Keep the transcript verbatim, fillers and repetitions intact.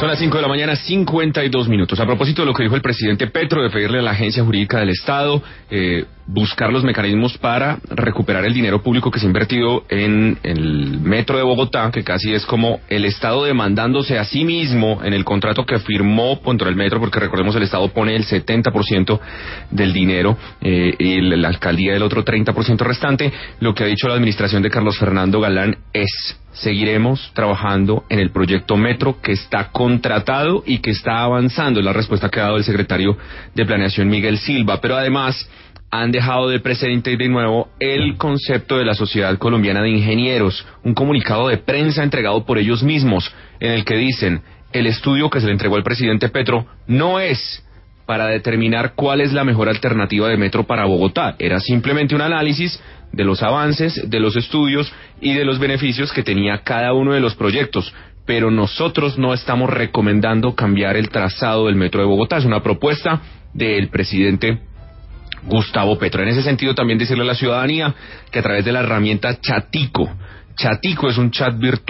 Son las cinco de la mañana, cincuenta y dos minutos. A propósito de lo que dijo el presidente Petro, de pedirle a la Agencia Jurídica del Estado eh, buscar los mecanismos para recuperar el dinero público que se ha invertido en el Metro de Bogotá, que casi es como el Estado demandándose a sí mismo en el contrato que firmó contra el Metro, porque recordemos el Estado pone el setenta por ciento del dinero eh, y la alcaldía el otro treinta por ciento restante. Lo que ha dicho la administración de Carlos Fernando Galán es: seguiremos trabajando en el proyecto Metro, que está contratado y que está avanzando. Es la respuesta que ha dado el secretario de Planeación, Miguel Silva. Pero además han dejado de precedente de nuevo el concepto de la Sociedad Colombiana de Ingenieros, un comunicado de prensa entregado por ellos mismos, en el que dicen: el estudio que se le entregó al presidente Petro no es para determinar cuál es la mejor alternativa de metro para Bogotá, era simplemente un análisis de los avances, de los estudios y de los beneficios que tenía cada uno de los proyectos, pero nosotros no estamos recomendando cambiar el trazado del metro de Bogotá. Es una propuesta del presidente Gustavo Petro. En ese sentido, también decirle a la ciudadanía que a través de la herramienta Chatico, Chatico es un chat virtual